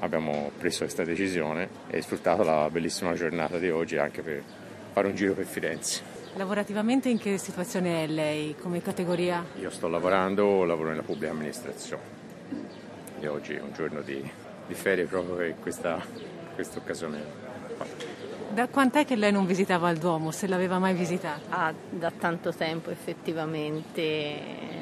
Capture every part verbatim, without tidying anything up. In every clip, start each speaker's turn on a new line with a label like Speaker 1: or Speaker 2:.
Speaker 1: abbiamo preso questa decisione e sfruttato la bellissima giornata di oggi anche per fare un giro per Firenze.
Speaker 2: Lavorativamente in che situazione è lei come categoria?
Speaker 1: Io sto lavorando, lavoro nella pubblica amministrazione e oggi è un giorno di, di ferie proprio per questa, questa occasione.
Speaker 2: Da quant'è che lei non visitava il Duomo, se l'aveva mai visitato?
Speaker 3: Ah, da tanto tempo effettivamente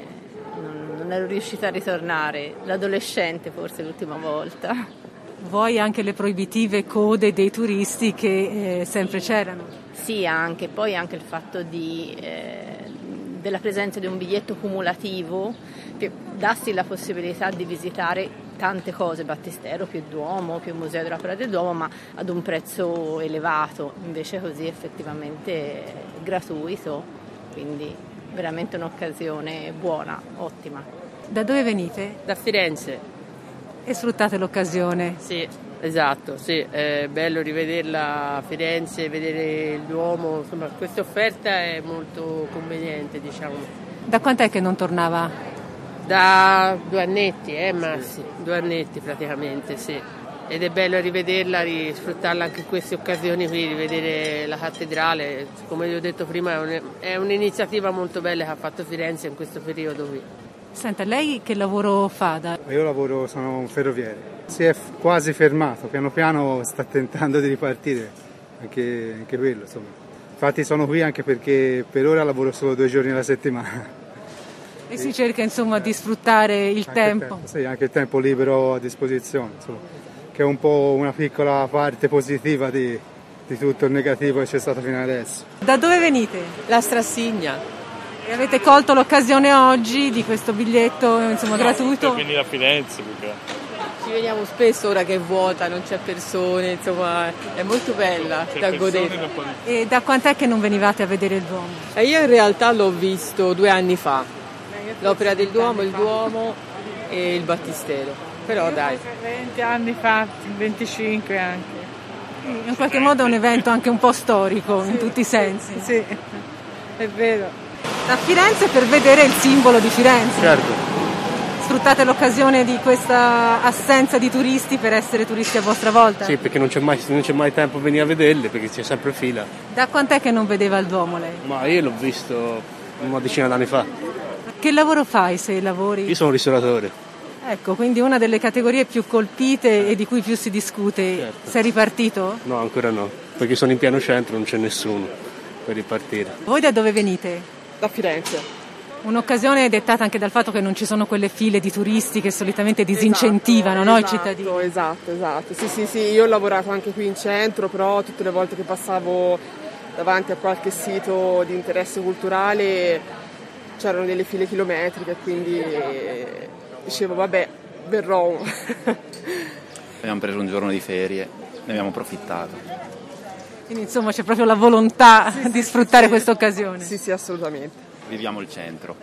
Speaker 3: non, non ero riuscita a ritornare, l'adolescente forse l'ultima volta.
Speaker 2: Vuoi anche le proibitive code dei turisti che eh, sempre c'erano?
Speaker 3: Sì, anche, poi anche il fatto di, eh, della presenza di un biglietto cumulativo che dassi la possibilità di visitare tante cose, Battistero più Duomo, più Museo dell'Opera del Duomo, ma ad un prezzo elevato, invece così effettivamente gratuito, quindi veramente un'occasione buona, ottima.
Speaker 2: Da dove venite?
Speaker 4: Da Firenze.
Speaker 2: E sfruttate l'occasione?
Speaker 4: Sì, esatto, sì, è bello rivederla a Firenze, vedere il Duomo, insomma questa offerta è molto conveniente, diciamo.
Speaker 2: Da quant'è che non tornava?
Speaker 4: Da due annetti, eh, ma sì, due annetti praticamente, sì. Ed è bello rivederla, risfruttarla anche in queste occasioni qui, rivedere la cattedrale. Come vi ho detto prima, è, un, è un'iniziativa molto bella che ha fatto Firenze in questo periodo qui.
Speaker 2: Senta, lei che lavoro fa? Da...
Speaker 5: Io lavoro, sono un ferroviere. Si è f- quasi fermato, piano piano sta tentando di ripartire, anche, anche quello, insomma. Infatti sono qui anche perché per ora lavoro solo due giorni alla settimana.
Speaker 2: E si cerca insomma di sfruttare il
Speaker 5: anche
Speaker 2: tempo.
Speaker 5: Il tempo. Sì, anche il tempo libero a disposizione, insomma, che è un po' una piccola parte positiva di, di tutto il negativo che c'è stato fino adesso.
Speaker 2: Da dove venite?
Speaker 4: La Strassigna.
Speaker 2: E avete colto l'occasione oggi di questo biglietto insomma,
Speaker 6: no,
Speaker 2: gratuito?
Speaker 6: Per venire a Firenze. Perché...
Speaker 4: Ci veniamo spesso ora che è vuota, non c'è persone, insomma è molto bella
Speaker 6: c'è
Speaker 4: da godere.
Speaker 6: Di...
Speaker 2: E da quant'è che non venivate a vedere il Duomo?
Speaker 4: E io in realtà l'ho visto due anni fa. L'Opera del Duomo, il Duomo e il Battistero, però dai.
Speaker 7: venti anni fa, venticinque anche.
Speaker 2: In qualche modo è un evento anche un po' storico, sì, in tutti i sensi.
Speaker 7: Sì, è vero.
Speaker 2: Da Firenze per vedere il simbolo di Firenze.
Speaker 5: Certo.
Speaker 2: Sfruttate l'occasione di questa assenza di turisti per essere turisti a vostra volta?
Speaker 8: Sì, perché non c'è mai, non c'è mai tempo a venire a vederli, perché c'è sempre fila.
Speaker 2: Da quant'è che non vedeva il Duomo lei?
Speaker 8: Ma io l'ho visto una decina d'anni fa.
Speaker 2: Che lavoro fai se lavori?
Speaker 8: Io sono un ristoratore.
Speaker 2: Ecco, quindi una delle categorie più colpite e di cui più si discute.
Speaker 8: Certo.
Speaker 2: Sei ripartito?
Speaker 8: No, ancora no, perché sono in pieno centro, non c'è nessuno per ripartire.
Speaker 2: Voi da dove venite?
Speaker 4: Da Firenze.
Speaker 2: Un'occasione dettata anche dal fatto che non ci sono quelle file di turisti che solitamente disincentivano,
Speaker 9: esatto,
Speaker 2: no,
Speaker 9: esatto,
Speaker 2: i cittadini.
Speaker 9: Esatto, esatto. Sì, sì, sì, io ho lavorato anche qui in centro, però tutte le volte che passavo davanti a qualche sito di interesse culturale c'erano delle file chilometriche, quindi dicevo vabbè, verrò.
Speaker 10: Abbiamo preso un giorno di ferie, ne abbiamo approfittato.
Speaker 2: Quindi insomma c'è proprio la volontà
Speaker 9: sì,
Speaker 2: di
Speaker 9: sì,
Speaker 2: sfruttare
Speaker 9: sì,
Speaker 2: questa occasione.
Speaker 9: Sì, sì, assolutamente.
Speaker 10: Viviamo il centro.